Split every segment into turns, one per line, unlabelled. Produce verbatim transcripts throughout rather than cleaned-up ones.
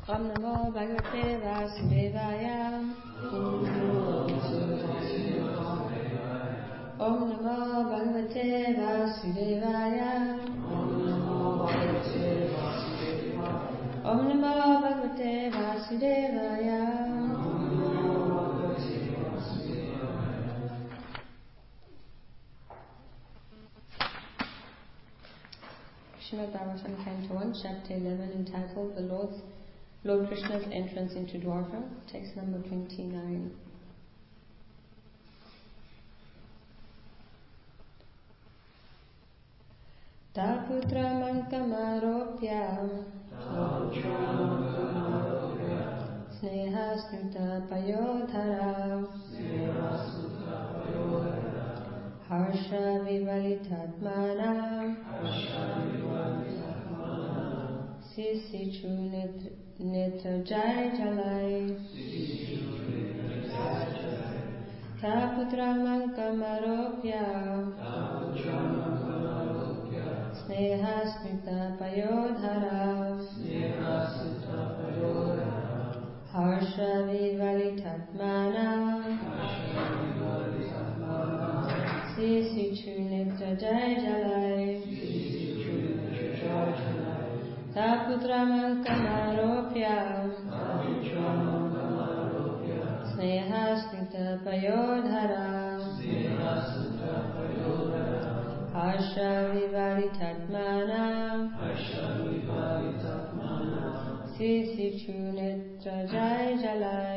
Om Namo Bhagavate Vasudevaya. Om Namo Bhagavate Vasudevaya. Om Namo Bhagavate Vasudevaya. Srimad Bhagavatam, Canto one, Chapter eleven, entitled The Lord's Lord Krishna's Entrance into Dwarka, text number twenty-nine. Ta putra mankamaropya sneha snuta payodhara harsha vivalitatmana sisichu netra jai jalai ta putra mankamaropya sneha smita payodhara harsha vivalitatmana sisichu netra jai jalai ta putra mankamaropya sneha smita payodhara harsha vivalitatmana sisichu netra jai jalai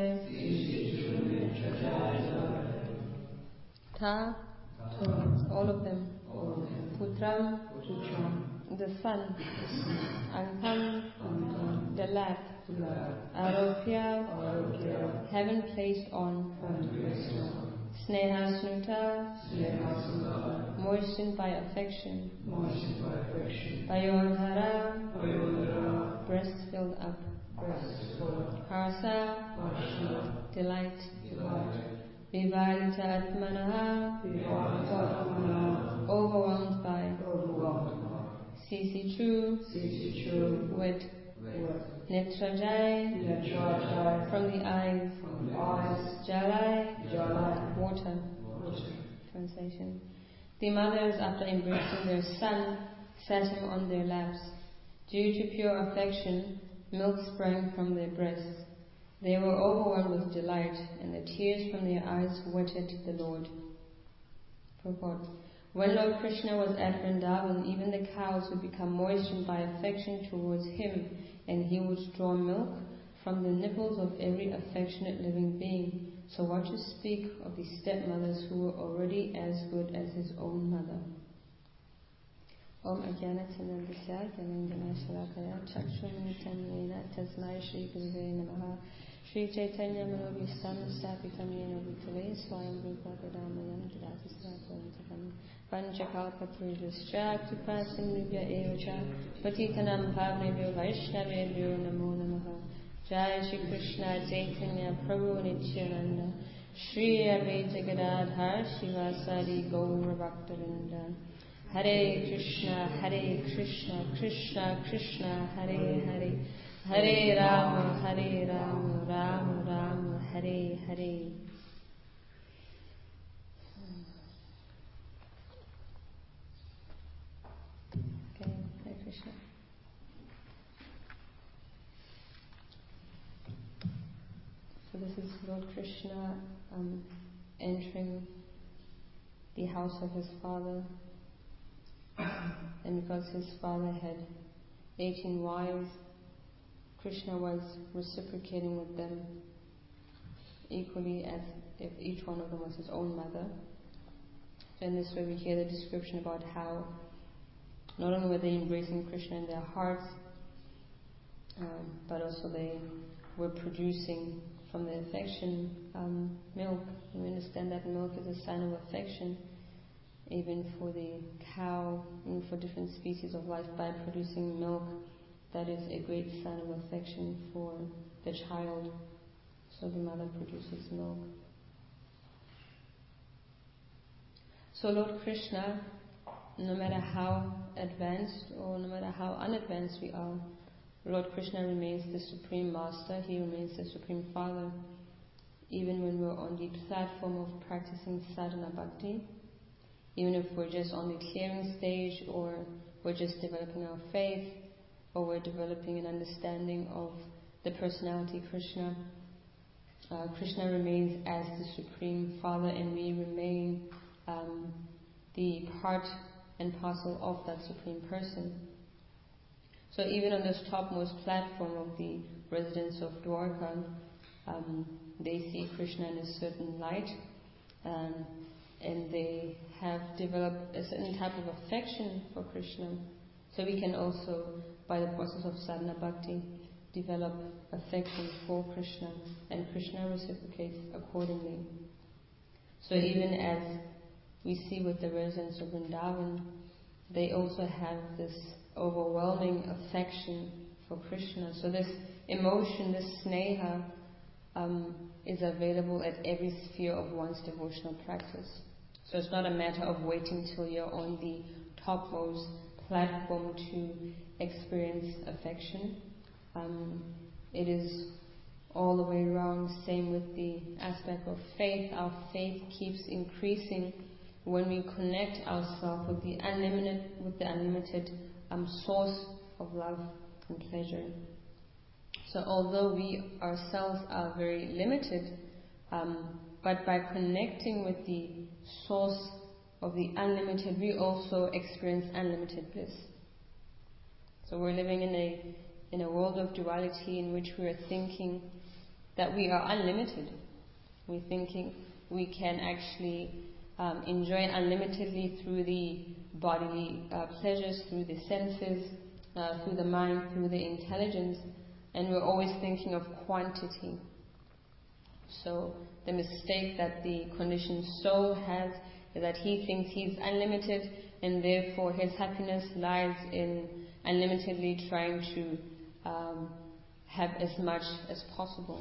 ta, all of them, putram, the son, ankam, the lap, aropya, heaven placed on, sneha snuta, moistened by affection, payodhara, breast filled up, harsa, delight, vivalita atmanaha, overwhelmed by, sisichu, wet, netrajai, from the eyes, jalai, water. Translation. The mothers, after embracing their son, sat him on their laps. Due to pure affection, milk sprang from their breasts. They were overwhelmed with delight, and the tears from their eyes wetted the Lord. Purport. When Lord Krishna was at Vrindavan, even the cows would become moistened by affection towards him, and he would draw milk from the nipples of every affectionate living being. So what to speak of the stepmothers who were already as good as his own mother? Om Ajnana Chanandasya Gyanandana Shalakaya Chakshuramitam Yena Tasmai Shri Gurave Namaha Shri Chaitanya Manobhistam Stapitam Yena Bhutale Swayam Rupa Padamayam Didati Svatantakam Panchakalpatrujascha Kripa Sindhubhya Evacha Patitanam Bhavnebhyo Vaishnavebhyo Namo Namaha Jai Shri Krishna Chaitanya Prabhu Nityananda Shri Advaita Gadadhar Shivasari Gaura Bhaktavinda Hare Krishna, Hare Krishna, Krishna Krishna, Hare Hare, Hare Rama, Hare Rama, Rama Rama, Hare Hare. Okay, Hare Krishna. So this is Lord Krishna um, entering the house of his father. And because his father had eighteen wives, Krishna was reciprocating with them equally as if each one of them was his own mother. So in this way we hear the description about how not only were they embracing Krishna in their hearts, um, but also they were producing from the affection um, milk. And we understand that milk is a sign of affection. Even for the cow, even for different species of life, by producing milk, that is a great sign of affection for the child. So the mother produces milk. So Lord Krishna, no matter how advanced or no matter how unadvanced we are, Lord Krishna remains the Supreme Master, He remains the Supreme Father. Even when we're on the platform of practicing sadhana bhakti, even if we're just on the clearing stage, or we're just developing our faith, or we're developing an understanding of the personality Krishna, uh, Krishna remains as the Supreme Father, and we remain um, the part and parcel of that Supreme Person. So even on this topmost platform of the residents of Dwarka, um, they see Krishna in a certain light, um, and they have developed a certain type of affection for Krishna. So we can also, by the process of sadhana bhakti, develop affection for Krishna, and Krishna reciprocates accordingly. So even as we see with the residents of Vrindavan, they also have this overwhelming affection for Krishna. So this emotion, this sneha, um, is available at every sphere of one's devotional practice. So it's not a matter of waiting till you're on the topmost platform to experience affection. Um, it is all the way around. Same with the aspect of faith. Our faith keeps increasing when we connect ourselves with the unlimited, with the unlimited um, source of love and pleasure. So although we ourselves are very limited, um, but by connecting with the source of the unlimited, we also experience unlimited bliss. So we're living in a in a world of duality in which we are thinking that we are unlimited. We're thinking we can actually um, enjoy unlimitedly through the bodily uh, pleasures, through the senses, uh, through the mind, through the intelligence, and we're always thinking of quantity. So the mistake that the conditioned soul has is that he thinks he's unlimited, and therefore his happiness lies in unlimitedly trying to um, have as much as possible.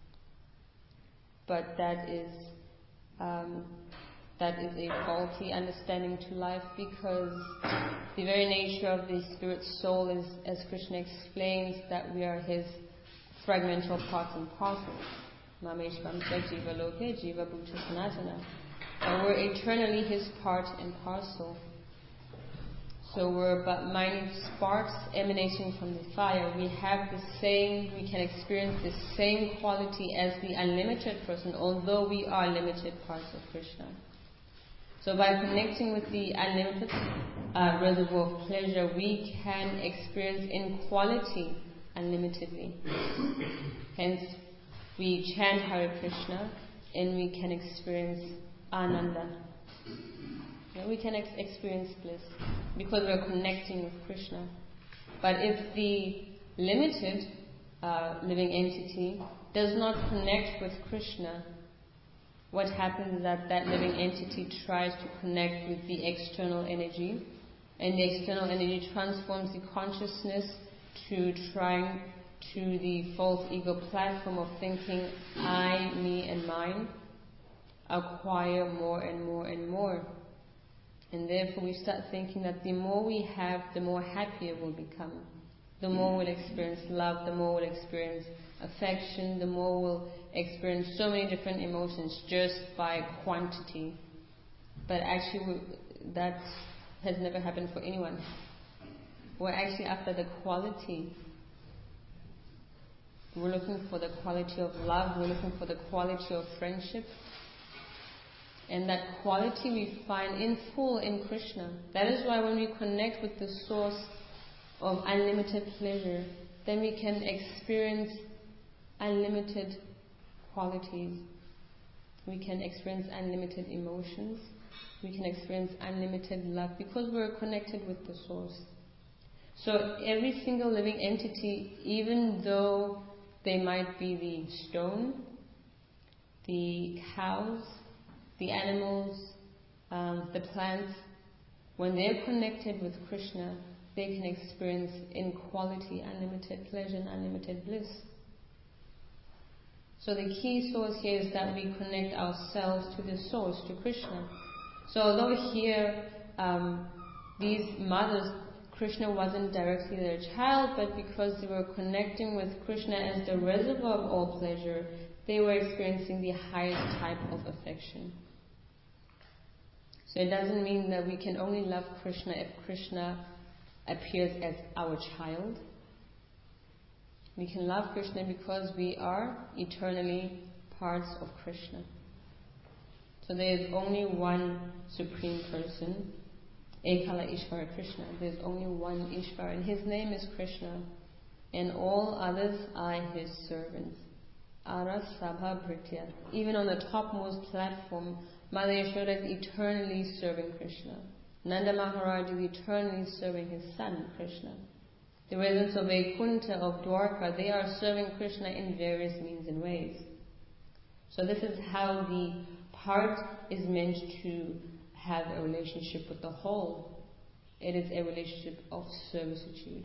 But that is um, that is a faulty understanding to life, because the very nature of the spirit soul is, as Krishna explains, that we are his fragmental parts and parcels. Mameshvam Jiva Loke Jiva Bhuta Sanatana. And we're eternally his part and parcel. So we're but minute sparks emanating from the fire. We have the same, we can experience the same quality as the unlimited person, although we are limited parts of Krishna. So by connecting with the unlimited uh, reservoir of pleasure, we can experience in quality unlimitedly. Hence, we chant Hare Krishna and we can experience Ananda. We can ex- experience bliss because we're connecting with Krishna. But if the limited uh, living entity does not connect with Krishna, what happens is that that living entity tries to connect with the external energy, and the external energy transforms the consciousness to trying to the false ego platform of thinking I, me and mine, acquire more and more and more. And therefore we start thinking that the more we have, the more happier we'll become. The more we'll experience love, the more we'll experience affection, the more we'll experience so many different emotions just by quantity. But actually we, that has never happened for anyone. We're actually after the quality. We're looking for the quality of love, we're looking for the quality of friendship. And that quality we find in full in Krishna. That is why when we connect with the source of unlimited pleasure, then we can experience unlimited qualities. We can experience unlimited emotions. We can experience unlimited love because we're connected with the source. So every single living entity, even though they might be the stone, the cows, the animals, um, the plants, when they're connected with Krishna, they can experience in quality unlimited pleasure and unlimited bliss. So the key source here is that we connect ourselves to the source, to Krishna. So although here um, these mothers, Krishna wasn't directly their child, but because they were connecting with Krishna as the reservoir of all pleasure, they were experiencing the highest type of affection. So it doesn't mean that we can only love Krishna if Krishna appears as our child. We can love Krishna because we are eternally parts of Krishna. So there is only one Supreme Person, Ekala Ishvara Krishna. There is only one Ishvara, and His name is Krishna, and all others are His servants. Ara Sabha Bhritya. Even on the topmost platform, Mother Yashoda is eternally serving Krishna. Nanda Maharaj is eternally serving his son, Krishna. The residents of Vaikuntha, of Dwarka, they are serving Krishna in various means and ways. So this is how the part is meant to have a relationship with the whole. It is a relationship of servitude.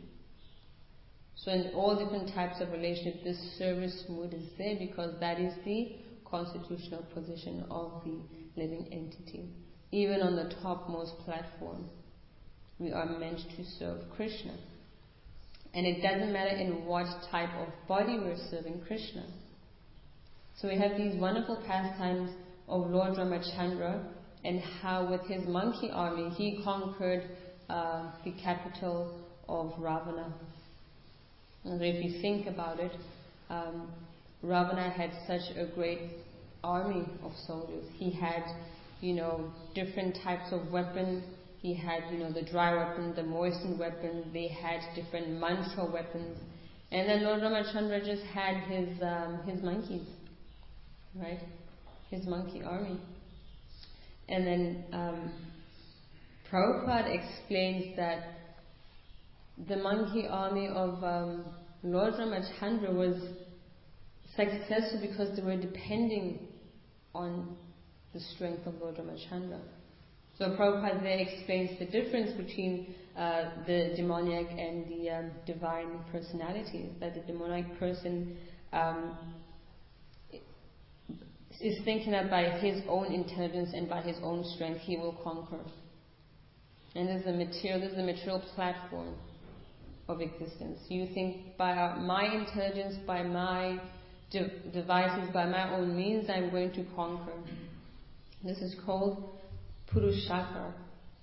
So in all different types of relationship, this service mood is there because that is the constitutional position of the living entity. Even on the topmost platform, we are meant to serve Krishna. And it doesn't matter in what type of body we're serving Krishna. So we have these wonderful pastimes of Lord Ramachandra, and how with his monkey army he conquered uh, the capital of Ravana. And so if you think about it, um, Ravana had such a great army of soldiers. He had, you know, different types of weapons. He had, you know, the dry weapon, the moistened weapon. They had different mantra weapons. And then Lord Ramachandra just had his um, his monkeys, right? His monkey army. And then um, Prabhupada explains that the monkey army of um, Lord Ramachandra was successful because they were depending on the strength of Lord Ramachandra. So Prabhupada there explains the difference between uh, the demoniac and the um, divine personalities. That the demoniac person um, is thinking that by his own intelligence and by his own strength he will conquer. And this is a material, this is a material platform of existence. You think by our, my intelligence, by my de- devices, by my own means, I'm going to conquer. This is called Purushaka.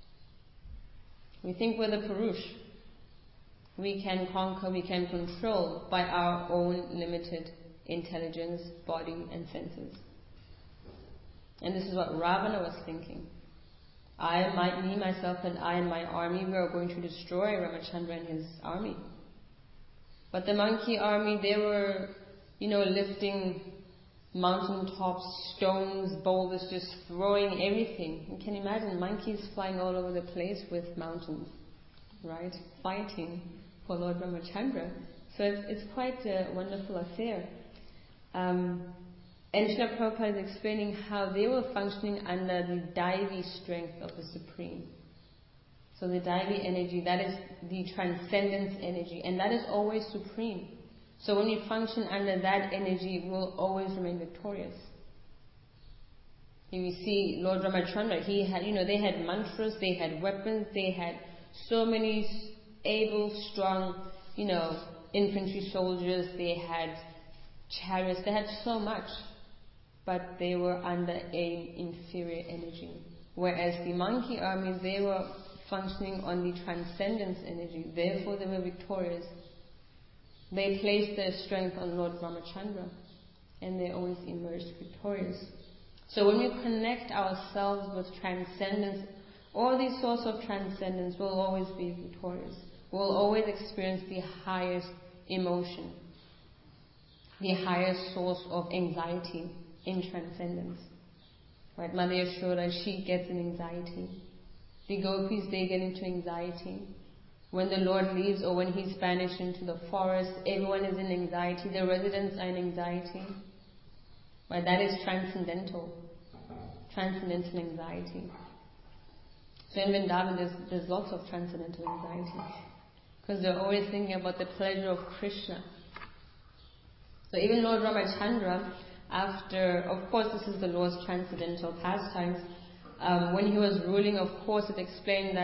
We think we're the Purush. We can conquer, we can control by our own limited intelligence, body and senses. And this is what Ravana was thinking. I, my, me, myself and I and my army, we are going to destroy Ramachandra and his army. But the monkey army, they were, you know, lifting mountain tops, stones, boulders, just throwing everything. You can imagine monkeys flying all over the place with mountains, right? Fighting for Lord Ramachandra. So it's, it's quite a wonderful affair. Um, and Srila Prabhupada is explaining how they were functioning under the Daivi strength of the Supreme. So the Daivi energy, that is the transcendence energy, and that is always supreme. So when we function under that energy, we will always remain victorious. You see Lord Ramachandra, he had, you know, they had mantras, they had weapons, they had so many able, strong, you know, infantry soldiers, they had chariots, they had so much, but they were under an inferior energy. Whereas the monkey army, they were functioning on the transcendence energy, therefore they were victorious. They placed their strength on Lord Ramachandra, and they always emerged victorious. So when we connect ourselves with transcendence, all these sorts of transcendence will always be victorious. We'll always experience the highest emotion, the highest source of anxiety in transcendence. Right? Mother Yashoda, she gets an anxiety. The gopis, they get into anxiety. When the Lord leaves or when he's banished into the forest, everyone is in anxiety. The residents are in anxiety. Right? That is transcendental. Transcendental anxiety. So in Vrindavan, there's, there's lots of transcendental anxiety. Because they're always thinking about the pleasure of Krishna. So even Lord Ramachandra, after, of course this is the Lord's transcendental pastimes, um, when he was ruling, of course it explained that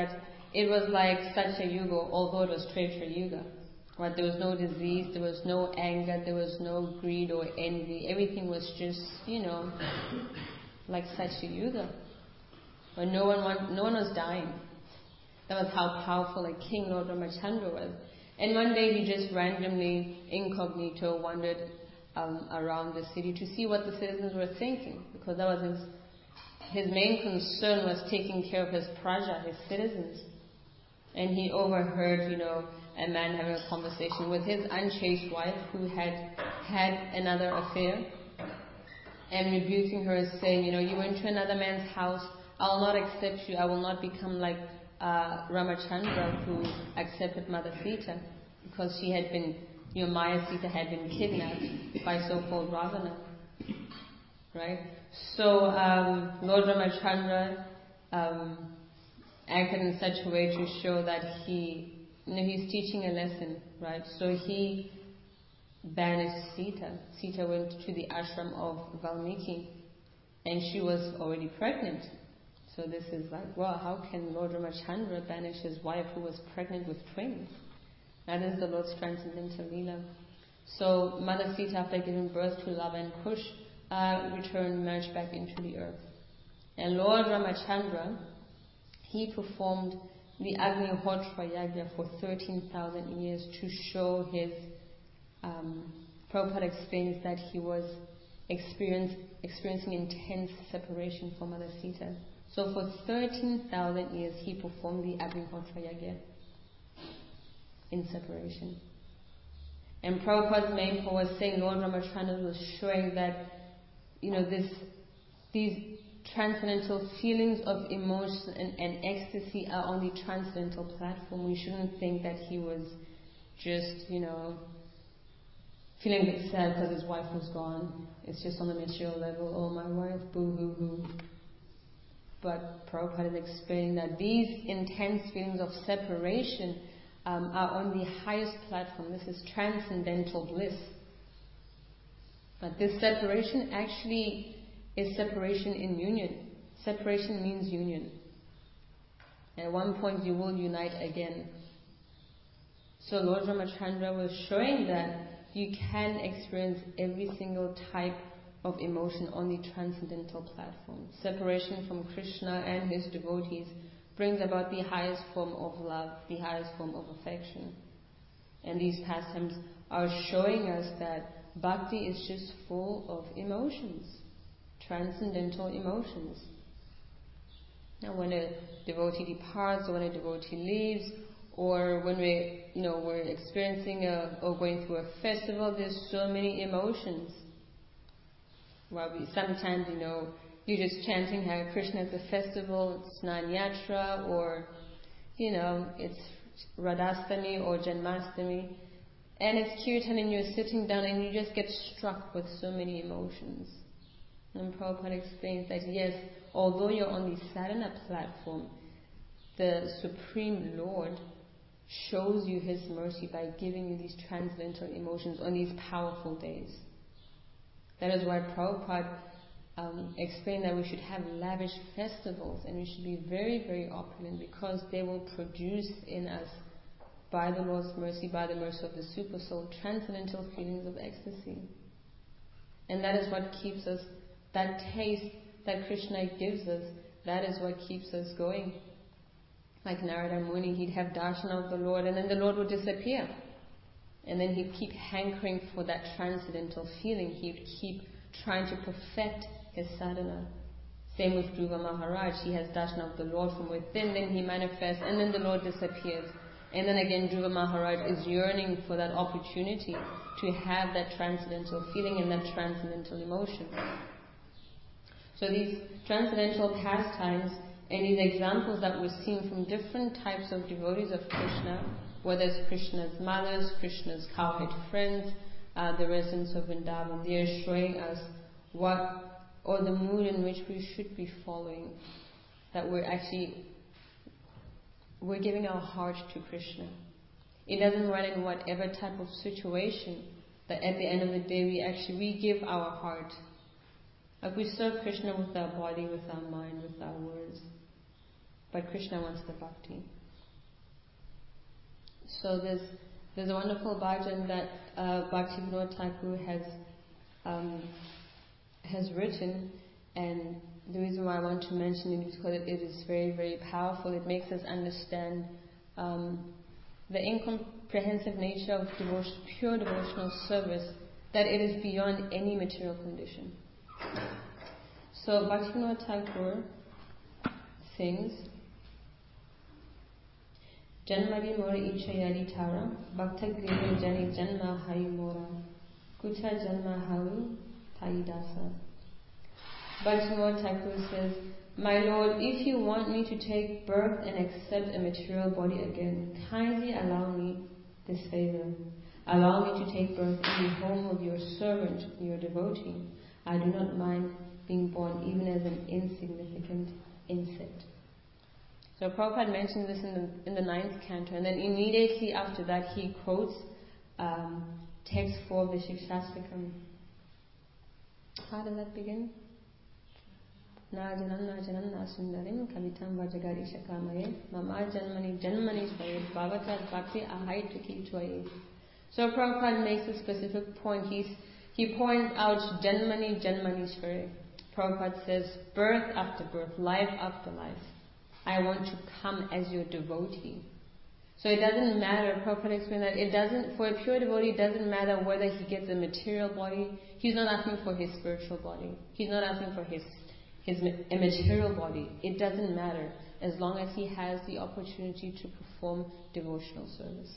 it was like Satya Yuga, although it was Treta Yuga. Right? There was no disease, there was no anger, there was no greed or envy. Everything was just, you know, like Satya Yuga. But no one want, no one was dying. That was how powerful a king Lord Ramachandra was. And one day he just randomly, incognito, wandered um, around the city to see what the citizens were thinking, because that was his, his main concern was taking care of his praja, his citizens. And he overheard, you know, a man having a conversation with his unchaste wife who had had another affair, and rebuking her, saying, you know, you went to another man's house, I will not accept you, I will not become like uh, Ramachandra, who accepted Mother Sita, because she had been, you know, Maya Sita had been kidnapped by so-called Ravana. Right? So um, Lord Ramachandra um, acted in such a way to show that he, you know, he's teaching a lesson, right? So he banished Sita. Sita went to the ashram of Valmiki, and she was already pregnant. So this is like, well, how can Lord Ramachandra banish his wife who was pregnant with twins? That is the Lord's transcendental Leela. So Mother Sita, after giving birth to Lava and Kush, uh, returned, merged back into the earth. And Lord Ramachandra, he performed the Agnihotra Yagya for thirteen thousand years to show his, um, Prabhupada explains that he was experience, experiencing intense separation from Mother Sita. So for thirteen thousand years he performed the Agnihotra Yagya in separation. And Prabhupada's main point was saying Lord Ramachandra was showing that, you know, this, these transcendental feelings of emotion and, and ecstasy are on the transcendental platform. We shouldn't think that he was just, you know, feeling a bit sad because his wife was gone. It's just on the material level, oh my wife, boo hoo hoo. But Prabhupada is explaining that these intense feelings of separation um, are on the highest platform. This is transcendental bliss. But this separation actually is separation in union. Separation means union. At one point you will unite again. So Lord Ramachandra was showing that you can experience every single type of emotion on the transcendental platform. Separation from Krishna and his devotees brings about the highest form of love, the highest form of affection. And these pastimes are showing us that bhakti is just full of emotions, transcendental emotions. Now when a devotee departs, or when a devotee leaves, or when we, you know, we're experiencing a, or going through a festival, there's so many emotions. Well, we sometimes, you know, you're just chanting Hare Krishna at the festival, it's Snan Yatra, or, you know, it's Radhastami or Janmastami, and it's Kirtan and you're sitting down and you just get struck with so many emotions. And Prabhupada explains that yes, although you're on the sadhana platform, the Supreme Lord shows you His mercy by giving you these transcendental emotions on these powerful days. That is why Prabhupada um, explained that we should have lavish festivals and we should be very, very opulent, because they will produce in us, by the Lord's mercy, by the mercy of the Super Soul, transcendental feelings of ecstasy. And that is what keeps us, that taste that Krishna gives us, that is what keeps us going. Like Narada Muni, he'd have darshan of the Lord and then the Lord would disappear. And then he'd keep hankering for that transcendental feeling. He'd keep trying to perfect his sadhana. Same with Dhruva Maharaj. He has darshan of the Lord from within, then he manifests, and then the Lord disappears. And then again, Dhruva Maharaj is yearning for that opportunity to have that transcendental feeling and that transcendental emotion. So these transcendental pastimes and these examples that we're seeing from different types of devotees of Krishna, whether it's Krishna's mothers, Krishna's cowherd friends, uh, the residents of Vrindavan, they are showing us what, or the mood in which we should be following, that we're actually, we're giving our heart to Krishna. It doesn't matter in whatever type of situation, that at the end of the day we actually, we give our heart. Like we serve Krishna with our body, with our mind, with our words. But Krishna wants the bhakti. So there's there's a wonderful bhajan that uh, Bhaktivinoda Thakur has um, has written, and the reason why I want to mention it is because it, it is very, very powerful. It makes us understand um, the incomprehensive nature of devotion, pure devotional service, that it is beyond any material condition. So Bhaktivinoda Thakur sings, Janmari mora ichayari tara, bhakta grihe jani janma hai mora, kucha janma haru taidasa. Bhaktivinoda Thakur says, My Lord, if you want me to take birth and accept a material body again, kindly allow me this favor. Allow me to take birth in the home of your servant, your devotee. I do not mind being born even as an insignificant insect. So Prabhupada mentions this in the, in the ninth canto, and then immediately after that he quotes um, text four of the Shikshastakam. How does that begin? Na janam na janam na sundarim kavitam vajagari shakamaye mama janmani janmani swaye bhavatat bhakti ahai tuki twaye. So Prabhupada makes a specific point. He's, he points out janmani janmani swaye. Prabhupada says birth after birth, life after life. I want to come as your devotee. So it doesn't matter, Prabhupada explained that it doesn't, for a pure devotee, it doesn't matter whether he gets a material body. He's not asking for his spiritual body. He's not asking for his his immaterial body. It doesn't matter as long as he has the opportunity to perform devotional service.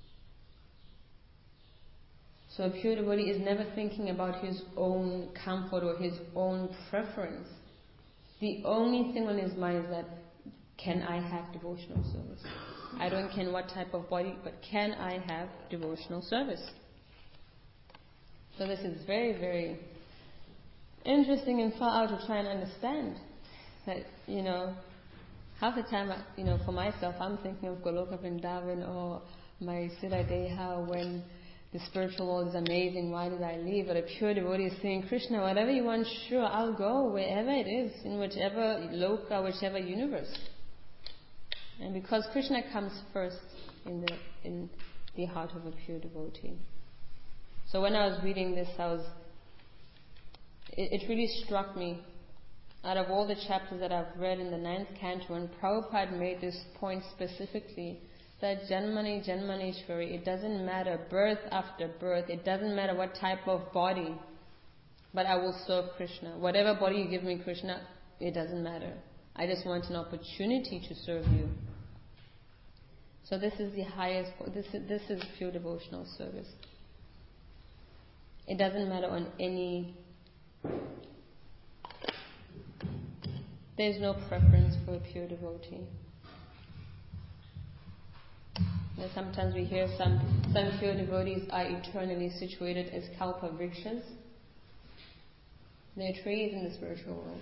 So a pure devotee is never thinking about his own comfort or his own preference. The only thing on his mind is that, can I have devotional service? I don't care what type of body, but can I have devotional service? So this is very, very interesting and far out to try and understand. That, you know, half the time, you know, for myself, I'm thinking of Goloka Vrindavan or my Siddha Deha when the spiritual world is amazing, why did I leave? But a pure devotee is saying, Krishna, whatever you want, sure, I'll go wherever it is, in whichever loka, whichever universe. And because Krishna comes first in the in the heart of a pure devotee. So when I was reading this, I was it, it really struck me. Out of all the chapters that I've read in the ninth canto, and Prabhupada made this point specifically, that Janmani Janmaneshwari, it doesn't matter birth after birth, it doesn't matter what type of body, but I will serve Krishna. Whatever body you give me, Krishna, it doesn't matter. I just want an opportunity to serve you. So this is the highest, this is, this is pure devotional service. It doesn't matter on any, there's no preference for a pure devotee. And sometimes we hear some, some pure devotees are eternally situated as kalpa vrikshas. They're trees in the spiritual world.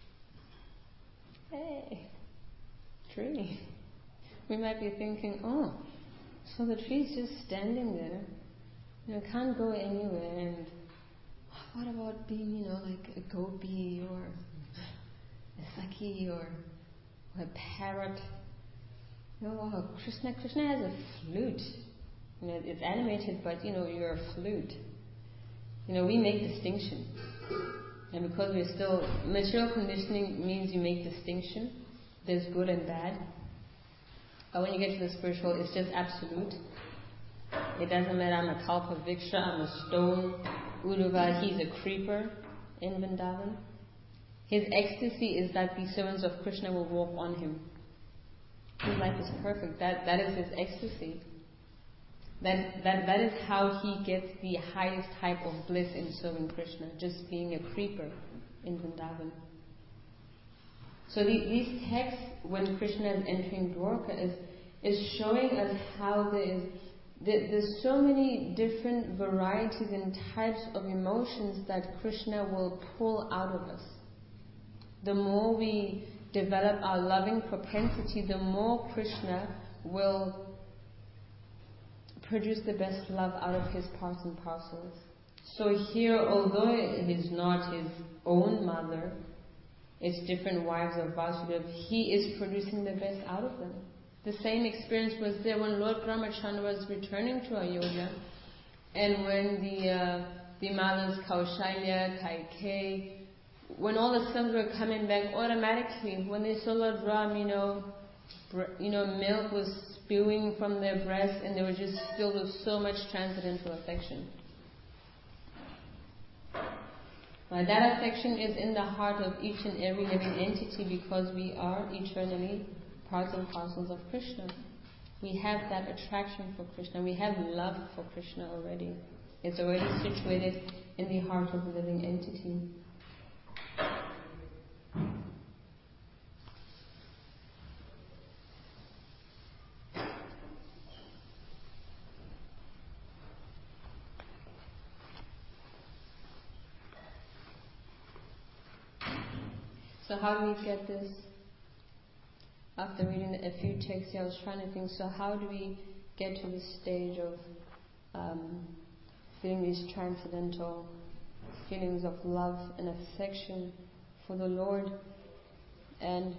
Hey, tree. We might be thinking, oh, so the tree's just standing there, you know, can't go anywhere, and what about being, you know, like a gopi or a saki or, or a parrot? You know, oh, Krishna, Krishna has a flute. You know, it's animated, but you know, you're a flute. You know, we make distinction. And because we're still, material conditioning means you make distinction. There's good and bad. But when you get to the spiritual, it's just absolute. It doesn't matter, I'm a kalpa vriksha, I'm a stone, Uddhava, he's a creeper in Vrindavan. His ecstasy is that the servants of Krishna will walk on him. His life is perfect. That that is his ecstasy. That that that is how he gets the highest type of bliss in serving Krishna, just being a creeper in Vrindavan. So the, these texts, when Krishna is entering Dwarka, is is showing us how there is there, there's so many different varieties and types of emotions that Krishna will pull out of us. The more we develop our loving propensity, the more Krishna will produce the best love out of his parts and parcels. So here, although it is not his own mother, it's different wives of Vasudeva, he is producing the best out of them. The same experience was there when Lord Ramachandra was returning to Ayodhya, and when the uh, the mothers Kaushalya, Kaikeyi, when all the sons were coming back, automatically when they saw Lord Ram, you know, br- you know, milk was spewing from their breasts, and they were just filled with so much transcendental affection. Right, that affection is in the heart of each and every living entity because we are eternally parts and parcels of Krishna. We have that attraction for Krishna. We have love for Krishna already. It's already situated in the heart of the living entity. So how do we get this? After reading a few texts, I was trying to think, so how do we get to this stage of um, feeling these transcendental feelings of love and affection for the Lord? And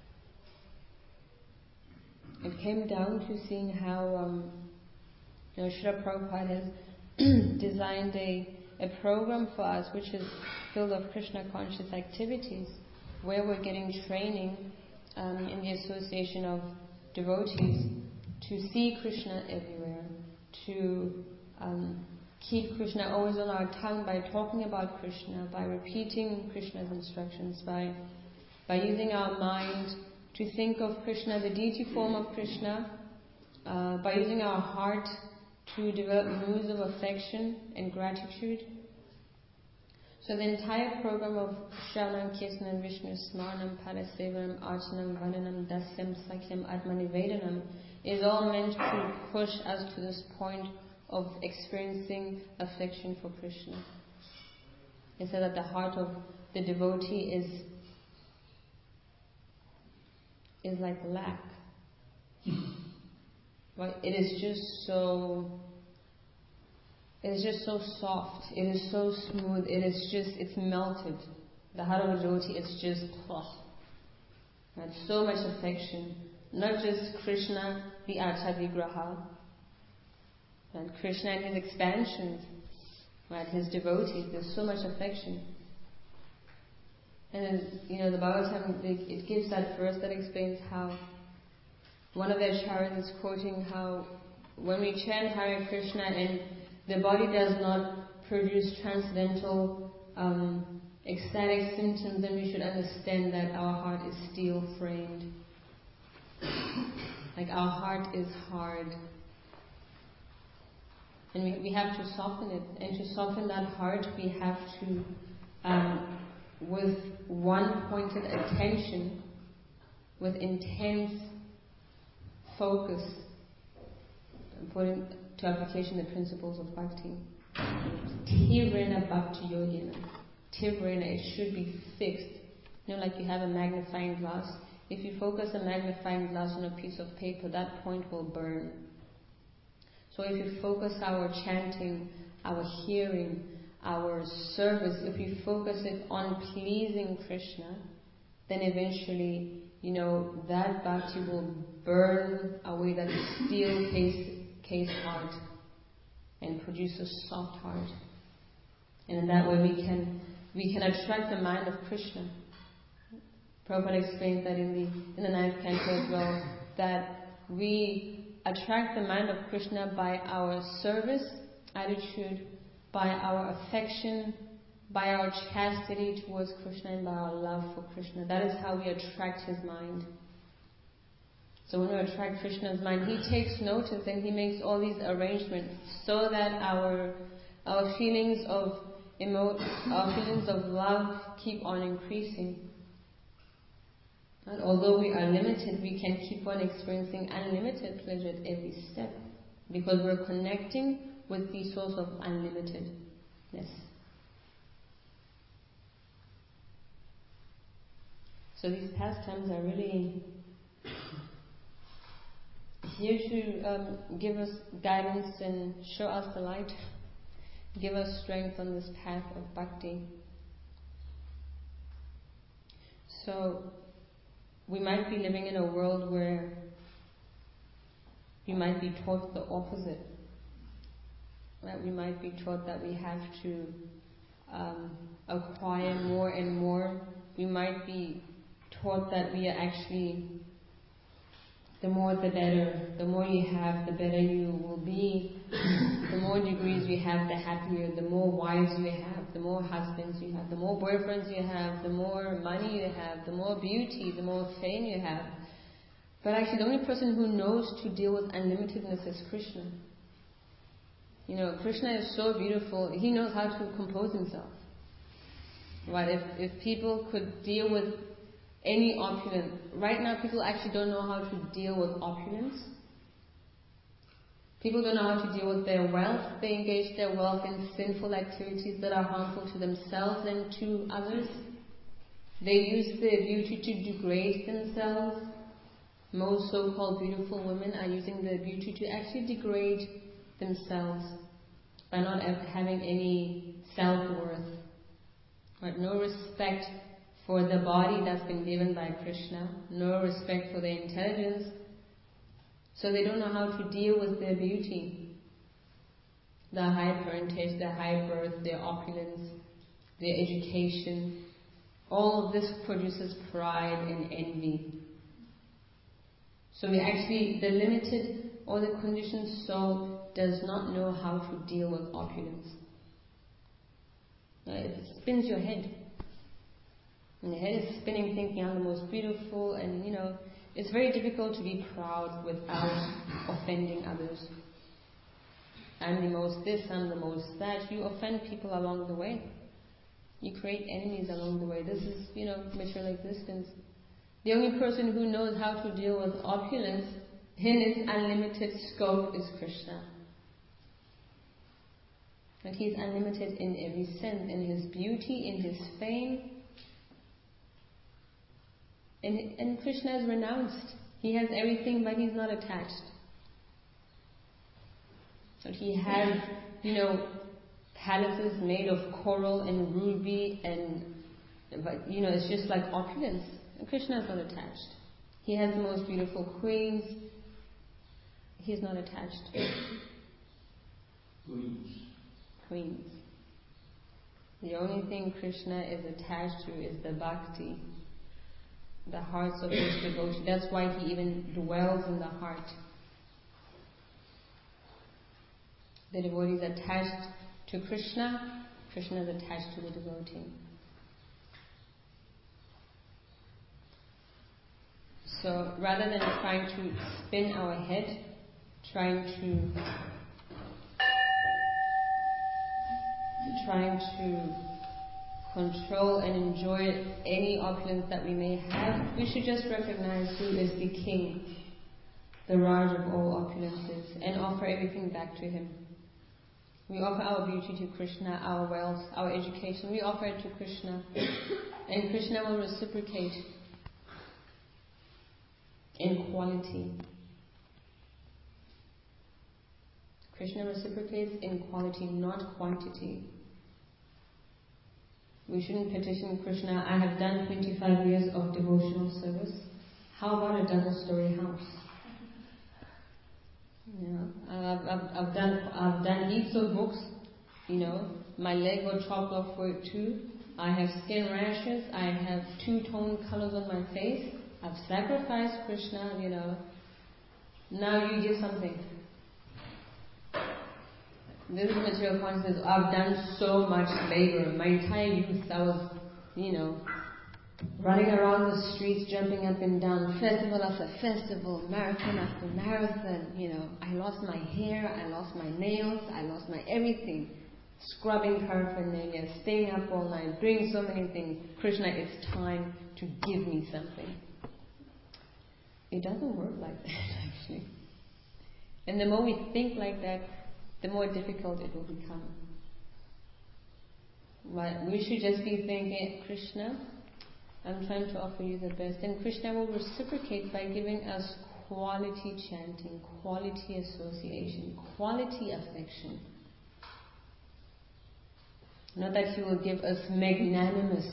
it came down to seeing how um, you know, Srila Prabhupada has designed a, a program for us which is filled of Krishna conscious activities, where we're getting training um, in the association of devotees to see Krishna everywhere, to um, keep Krishna always on our tongue by talking about Krishna, by repeating Krishna's instructions, by by using our mind to think of Krishna, the deity form of Krishna, uh, by using our heart to develop moods of affection and gratitude. So the entire program of Shravanam, Kirtanam, Vishnu Smaranam, Parasevanam, Archanam, Vandanam, Dasyam, Sakyam, Atmanivedanam is all meant to push us to this point of experiencing affection for Krishna. It said that the heart of the devotee is is like lac. Right? It is just so It is just so soft. It is so smooth. It is just, it's melted. The heart of a devotee is just, oh, right? So much affection. Not just Krishna, the Archa Vigraha, right? Krishna and his expansions, right? His devotees. There's so much affection. And then, you know, the Bhagavatam, it gives that verse that explains how one of the acharyas is quoting how when we chant Hare Krishna and the body does not produce transcendental, um, ecstatic symptoms, then we should understand that our heart is steel framed. Like our heart is hard. And we, we have to soften it. And to soften that heart, we have to, um, with one pointed attention, with intense focus, putting to application the principles of bhakti. Tivrena bhakti yogina. Tivrena, it should be fixed. You know, like you have a magnifying glass. If you focus a magnifying glass on a piece of paper, that point will burn. So if you focus our chanting, our hearing, our service, if we focus it on pleasing Krishna, then eventually, you know, that bhakti will burn away that steel case case heart and produce a soft heart. And in that way we can we can attract the mind of Krishna. Prabhupada explains that in the in the ninth canto as well, that we attract the mind of Krishna by our service attitude, by our affection, by our chastity towards Krishna, and by our love for Krishna. That is how we attract his mind. So when we attract Krishna's mind, he takes notice and he makes all these arrangements so that our our feelings of emo- our feelings of love keep on increasing. And although we are limited, we can keep on experiencing unlimited pleasure at every step because we're connecting with the source of unlimitedness. So these pastimes are really here to um, give us guidance and show us the light, give us strength on this path of bhakti. So we might be living in a world where we might be taught the opposite. That we might be taught that we have to um, acquire more and more. We might be taught that we are actually, the more the better. The more you have, the better you will be. The more degrees you have, the happier. The more wives you have, the more husbands you have, the more boyfriends you have, the more money you have, the more beauty, the more fame you have. But actually the only person who knows to deal with unlimitedness is Krishna. You know, Krishna is so beautiful, he knows how to compose himself. Right? If, if people could deal with any opulence, right now people actually don't know how to deal with opulence. People don't know how to deal with their wealth. They engage their wealth in sinful activities that are harmful to themselves and to others. They use their beauty to degrade themselves. Most so-called beautiful women are using their beauty to actually degrade themselves by not having any self-worth. Right? No respect for the body that's been given by Krishna, no respect for their intelligence, so they don't know how to deal with their beauty, their high parentage, their high birth, their opulence, their education. All of this produces pride and envy. So we actually, the limited or the conditioned soul does not know how to deal with opulence. It spins your head. And your head is spinning, thinking I'm the most beautiful, and you know, it's very difficult to be proud without offending others. I'm the most this, I'm the most that. You offend people along the way. You create enemies along the way. This is, you know, material existence. The only person who knows how to deal with opulence in its unlimited scope is Krishna. And he's unlimited in every sense, in his beauty, in his fame. And, and Krishna is renounced. He has everything, but he's not attached. But he has, you know, palaces made of coral and ruby, and, but, you know, it's just like opulence. And Krishna is not attached. He has the most beautiful queens. He's not attached.
Queens.
Queens. The only thing Krishna is attached to is the bhakti, the hearts of his devotee. That's why he even dwells in the heart. The devotee is attached to Krishna. Krishna is attached to the devotee. So rather than trying to spin our head, trying to trying to control and enjoy any opulence that we may have, we should just recognize who is the king, the Raj of all opulences, and offer everything back to him. We offer our beauty to Krishna, our wealth, our education, we offer it to Krishna, and Krishna will reciprocate in quality. Krishna reciprocates in quality, not quantity. We shouldn't petition Krishna, I have done twenty-five years of devotional service. How about a double-story house? You know, I've, I've, I've done I've done heaps of books. You know, my leg got chopped off for it too. I have skin rashes. I have two-tone colors on my face. I've sacrificed Krishna. You know, now you give something. This is material consciousness. I've done so much labor. My entire youth, I was, you know, running around the streets, jumping up and down, festival after festival, marathon after marathon. You know, I lost my hair, I lost my nails, I lost my everything. Scrubbing paraphernalia, staying up all night, doing so many things. Krishna, it's time to give me something. It doesn't work like that, actually. And the more we think like that, the more difficult it will become. But we should just be thinking, Krishna, I'm trying to offer you the best. And Krishna will reciprocate by giving us quality chanting, quality association, quality affection. Not that he will give us magnanimous.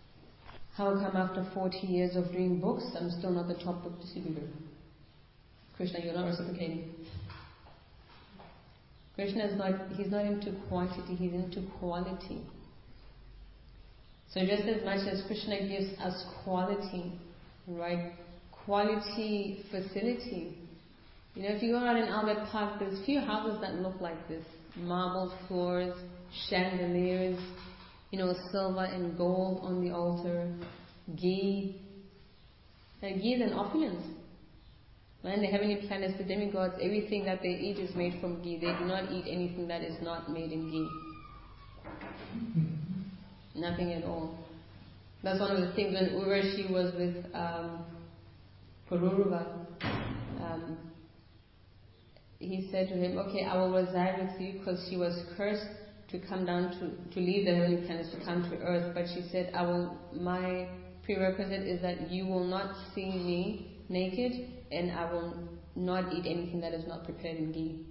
How come after forty years of doing books, I'm still not the top book distributor? Krishna, you're not reciprocating. Krishna is not, he's not into quantity, he's into quality. So just as much as Krishna gives us quality, right? Quality facility. You know, if you go out in Albert Park, there's few houses that look like this. Marble floors, chandeliers, you know, silver and gold on the altar, ghee. And ghee is an opulence. And the heavenly planets, the demigods, everything that they eat is made from ghee. They do not eat anything that is not made in ghee. Nothing at all. That's one of the things when Urvashi was with um, Pururuva. Um, he said to him, okay, I will reside with you, because she was cursed to come down to, to leave the heavenly planets to come to earth. But she said, I will, my prerequisite is that you will not see me naked, and I will not eat anything that is not prepared in ghee.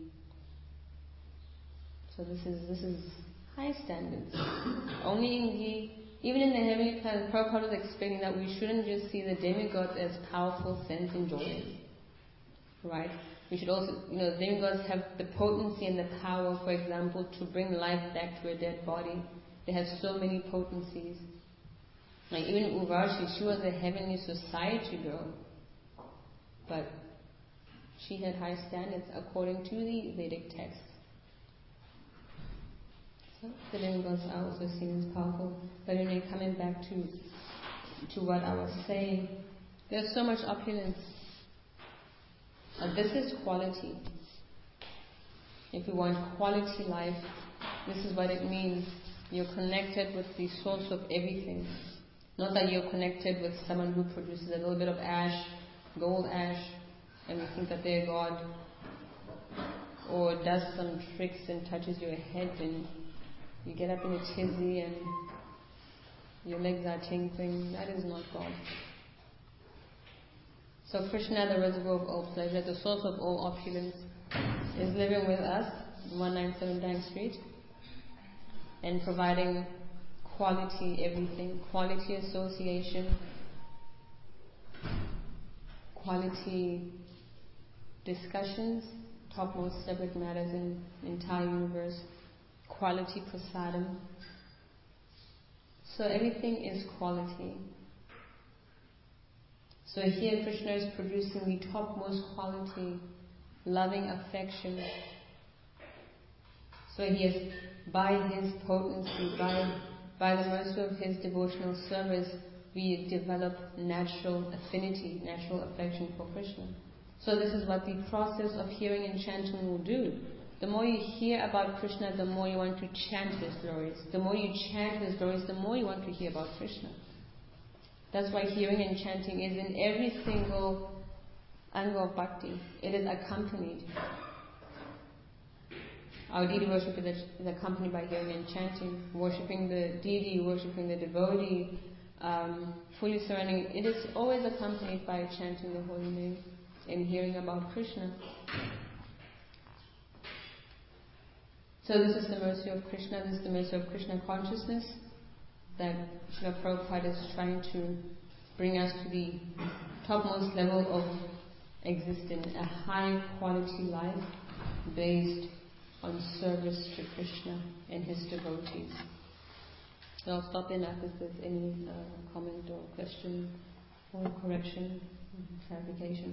So this is this is high standards. Only in ghee. Even in the heavenly planets, Prabhupada was explaining that we shouldn't just see the demigods as powerful sense enjoyers. Right? We should also, you know, the demigods have the potency and the power, for example, to bring life back to a dead body. They have so many potencies. Like even Urvashi, she was a heavenly society girl. But she had high standards according to the Vedic texts. So the demigods are also seen as powerful. But anyway, coming back to to what I was saying, there's so much opulence. Uh, this is quality. If you want quality life, this is what it means. You're connected with the source of everything. Not that you're connected with someone who produces a little bit of ash, gold ash, and you think that they're God, or does some tricks and touches your head and you get up in a tizzy and your legs are tinkling. That is not God. So Krishna, the reservoir of all pleasure, the source of all opulence, is living with us, one ninety-seven Dang Street, and providing quality everything, quality association, quality discussions, topmost subject matters in the entire universe, quality prasadam. So everything is quality. So here Krishna is producing the topmost quality, loving affection. So he has, by his potency, by, by the mercy of his devotional service, we develop natural affinity, natural affection for Krishna. So this is what the process of hearing and chanting will do. The more you hear about Krishna, the more you want to chant his glories. The more you chant his glories, the more you want to hear about Krishna. That's why hearing and chanting is in every single angle of bhakti. It is accompanied. Our deity worship is, is accompanied by hearing and chanting. Worshipping the deity, worshipping the devotee, um, fully surrendering. It is always accompanied by chanting the holy name and hearing about Krishna. So this is the mercy of Krishna, this is the mercy of Krishna consciousness that Srila Prabhupada is trying to bring us to the topmost level of existence, a high quality life based on service to Krishna and his devotees. So I'll stop in after there's any uh, comment or question or correction, clarification.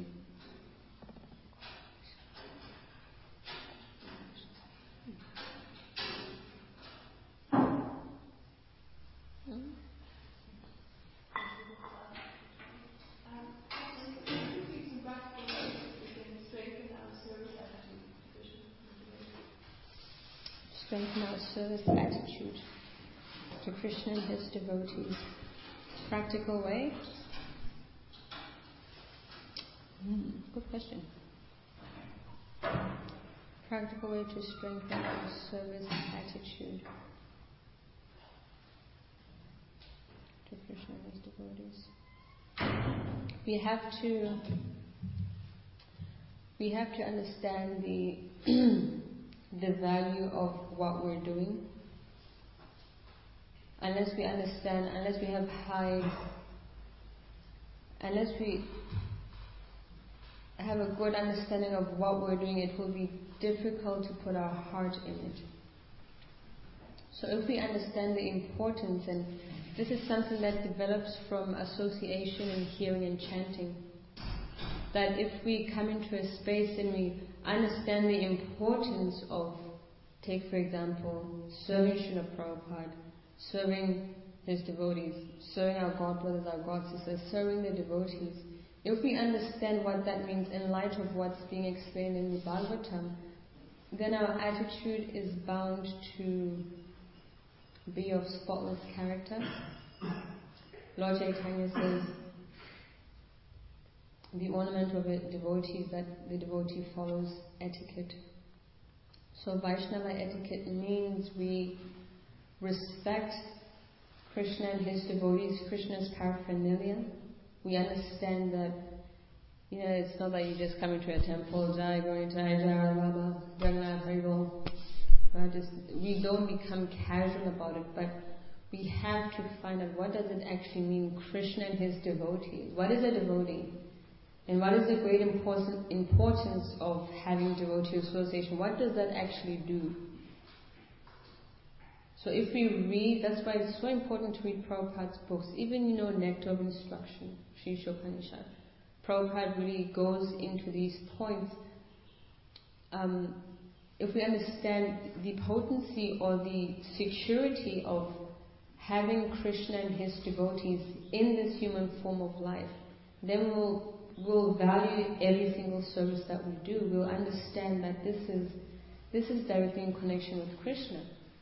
Strengthen our service attitude to Krishna and his devotees. Practical way? Mm, good question. Practical way to strengthen our service attitude to Krishna and his devotees. We have to we have to understand the the value of what we're doing. Unless we understand, unless we have high, unless we have a good understanding of what we're doing, it will be difficult to put our heart in it. So if we understand the importance, and this is something that develops from association and hearing and chanting, that if we come into a space and we understand the importance of, take for example, serving Srila Prabhupada, serving his devotees, serving our God brothers, our God sisters, serving the devotees, if we understand what that means in light of what's being explained in the Bhagavatam, then our attitude is bound to be of spotless character. Lord Chaitanya says, the ornament of a devotee is that the devotee follows etiquette. So Vaishnava etiquette means we respect Krishna and his devotees, Krishna's paraphernalia. We understand that, you know, it's not that you just come into a temple, Jai, going to Jai, Jai, Baba, Jagannath, Haribo. We don't become casual about it, but we have to find out what does it actually mean, Krishna and his devotees. What is a devotee? And what is the great importance of having devotee association? What does that actually do? So if we read, that's why it's so important to read Prabhupada's books, even, you know, Nectar of Instruction, Sri Shopanishad. Prabhupada really goes into these points. Um, if we understand the potency or the security of having Krishna and his devotees in this human form of life, then we'll we'll value every single service that we do. We'll understand that this is this is directly in connection with Krishna.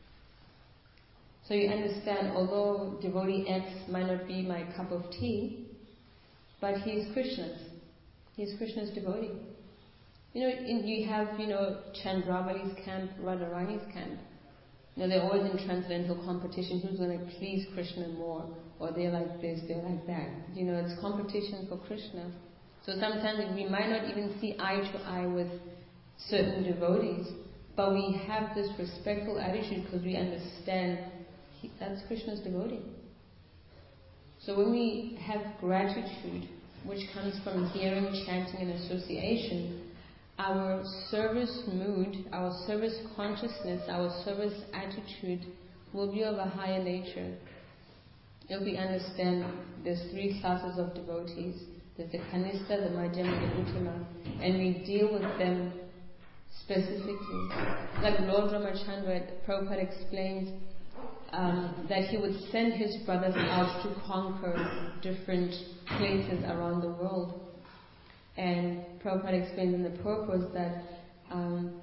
So you understand, although devotee X might not be my cup of tea, but he is Krishna's. He is Krishna's devotee. You know, in, you have, you know, Chandravali's camp, Radharani's camp. You know, they're always in transcendental competition. Who's going to please Krishna more? Or they're like this, they're like that. You know, it's competition for Krishna. So sometimes we might not even see eye to eye with certain devotees, but we have this respectful attitude because we understand he, that's Krishna's devotee. So when we have gratitude, which comes from hearing, chanting, and association, our service mood, our service consciousness, our service attitude will be of a higher nature. If we understand there's three classes of devotees, there's the Kanistha, the Madhyama, the Uttama, and we deal with them specifically. Like Lord Ramachandra, Prabhupada explains um, that he would send his brothers out to conquer different places around the world. And Prabhupada explains in the purpose that um,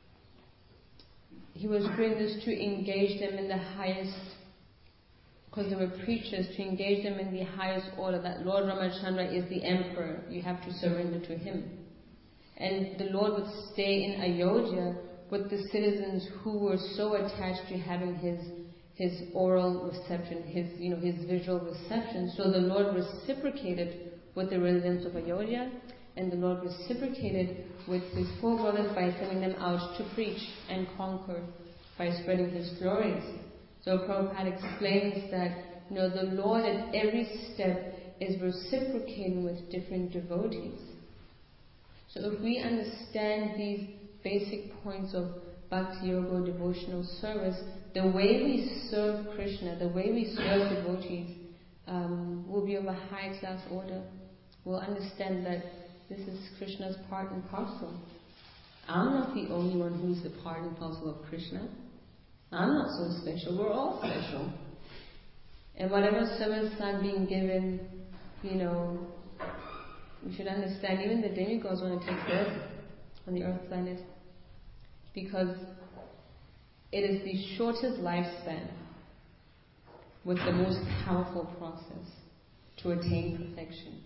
he was doing this to engage them in the highest, because they were preachers, to engage them in the highest order, that Lord Ramachandra is the emperor, you have to surrender to him. And the Lord would stay in Ayodhya with the citizens who were so attached to having his his oral reception, his you know his visual reception. So the Lord reciprocated with the residents of Ayodhya, and the Lord reciprocated with his four brothers by sending them out to preach and conquer by spreading his glories. So Prabhupada explains that, you know, the Lord at every step is reciprocating with different devotees. So if we understand these basic points of Bhakti Yoga, devotional service, the way we serve Krishna, the way we serve devotees, um, will be of a high class order. We'll understand that this is Krishna's part and parcel. I'm not the only one who's the part and parcel of Krishna. I'm not so special. We're all special. And whatever service I'm being given, you know, we should understand even the demigods want to take birth on the earth planet, because it is the shortest lifespan with the most powerful process to attain perfection.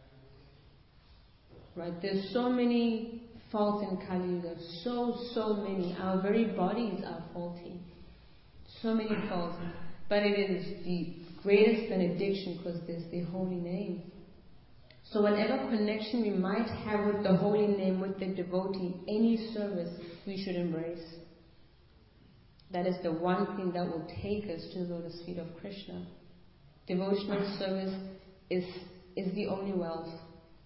Right? There's so many faults in Kali Yuga, so, so many. Our very bodies are faulty. So many faults. But it is the greatest benediction because there's the holy name. So whatever connection we might have with the holy name, with the devotee, any service, we should embrace. That is the one thing that will take us to the lotus feet of Krishna. Devotional service is, is the only wealth.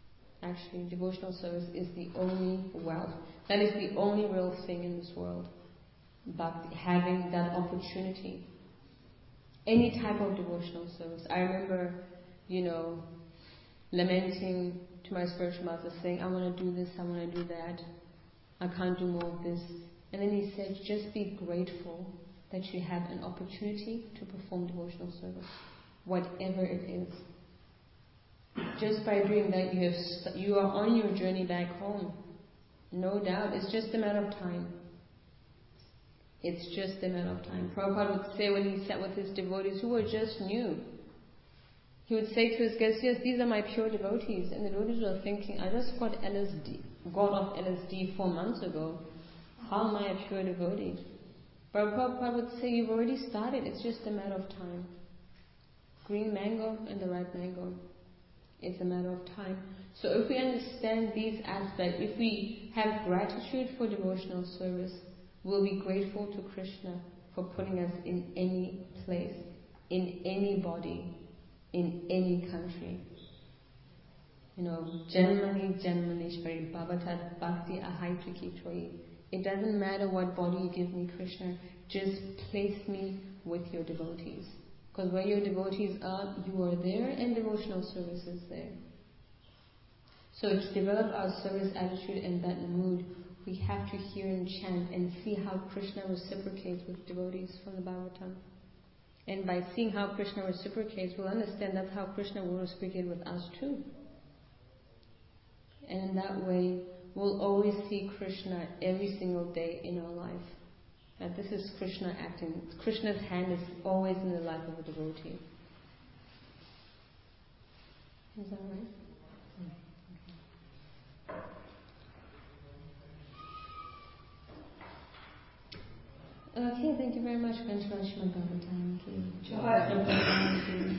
actually. Devotional service is the only wealth. That is the only real thing in this world. Bhakti, having that opportunity. Any type of devotional service. I remember, you know, lamenting to my spiritual master, saying, I want to do this, I want to do that. I can't do more of this. And then he said, just be grateful that you have an opportunity to perform devotional service, whatever it is. Just by doing that, you have st- you are on your journey back home. No doubt. It's just a matter of time. It's just a matter of time. Prabhupada would say when he sat with his devotees who were just new, he would say to his guests, yes, these are my pure devotees. And the devotees were thinking, I just got L S D, got off L S D four months ago. How am I a pure devotee? But Prabhupada would say, you've already started. It's just a matter of time. Green mango and the ripe mango. It's a matter of time. So if we understand these aspects, if we have gratitude for devotional service, we'll be grateful to Krishna for putting us in any place, in any body, in any country. You know, Janmani Janmaneshwari Bhavatat Bhakti Ahaituki Toyi. It doesn't matter what body you give me, Krishna, just place me with your devotees. Because where your devotees are, you are there, and devotional service is there. So to develop our service attitude and that mood, we have to hear and chant and see how Krishna reciprocates with devotees from the Bhagavatam. And by seeing how Krishna reciprocates, we'll understand that's how Krishna will reciprocate with us too. And in that way, we'll always see Krishna every single day in our life. That this is Krishna acting. Krishna's hand is always in the life of a devotee. Is that right? Okay, thank you very much. Kanchal Shrimad Bhagavatam ki.